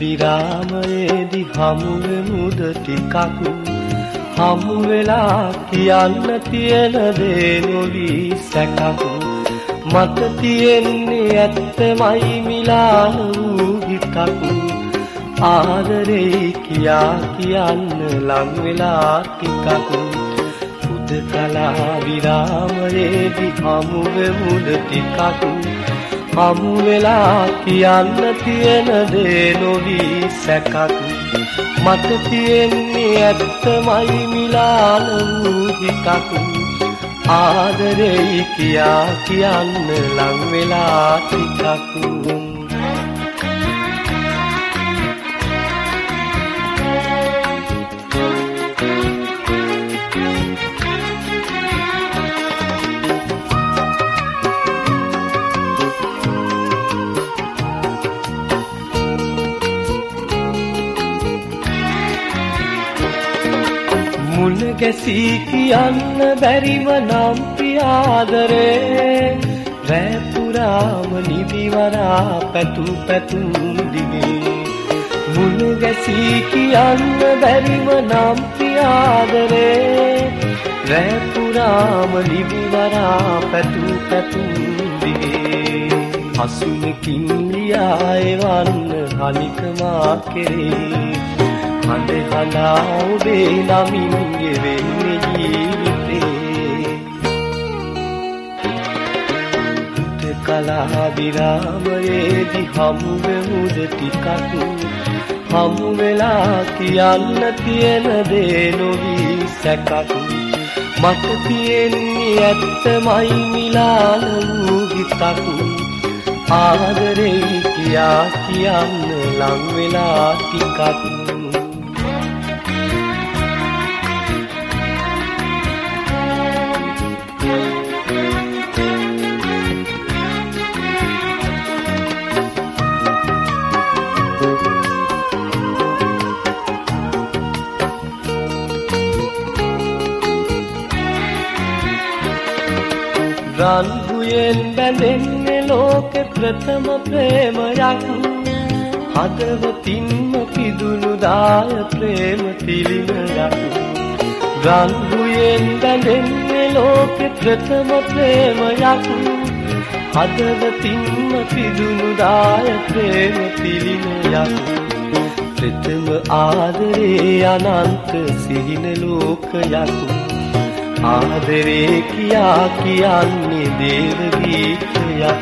විරාමයේදී හමුවෙමුද ටිකක් හමු වෙලා කියන්න තියෙන දේ නොවී සැකක් මට තියෙන්නේ ඇත්තමයි මිලාන වූ හිතක් ආදරේ කියා කියන්න ලං වෙලා ටිකක් පුදකලා විරාමයේදී හමුවෙමුද ටිකක් හමු වෙලා කියන්න තියෙන දේ නොවී සැකක් මට තියෙන්නේ ඇත්තමයි මිලාන වූ හිතක් ආදරේ කියා කියන්න ලං වෙලා ටිකක් මුල ගැසී කියන්න බැරිව නම් පියාදරේ රෑ පුරාම නිදිවරා පැතු පැතුම් දිවේ මුල ගැසී කියන්න බැරිව නම් පියාදරේ රෑ පුරාම නිදිවරා පැතු පැතුම් දිවේ අසුනකින් ලියා එවන්න හනිකමා කෙරේ හඳ හලා ඔබේ නමින් ගෙවෙන්නේ ජීවිතේ පුදකලා විරාමයේදී හමුවෙමුද ටිකක් හමු වෙලා කියන්න තියෙන දේ නොවී සැකක් මට තියෙන්නේ ඇත්තමයි මිලාන වූ හිතක් ආදරේ කියා කියන්න ලං වෙලා ටිකක් රන්ගුයෙන් බැඳෙන්නේ ලෝකෙ ප්‍රථම ප්‍රේමයක් හදවතින්ම පිදුණු දාය ප්‍රේම තිලිනයක් රන්ගුයෙන් බැඳෙන්නේ ලෝකෙ ප්‍රථම ප්‍රේමයක් හදවතින්ම පිදුණු දාය ප්‍රේම තිලිනයක් ප්‍රථම ආදරේ අනන්ත සිහින ලෝකයක් ආදරේ කියා කියන්නේ දේව ගීතයක්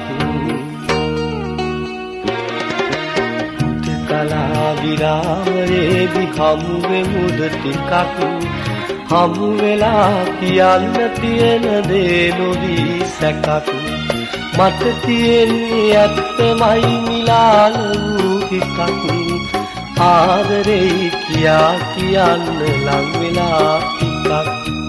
පුදකලා විරාමයේදී හමුවෙමුද ටිකක් හමු වෙලා කියන්න තියෙන දේ නොවී සැකක් මට තියෙන්නේ ඇත්තමයි මිලාන වූ හිතක් ආදරේ කියා කියන්න ලං වෙලා ටිකක්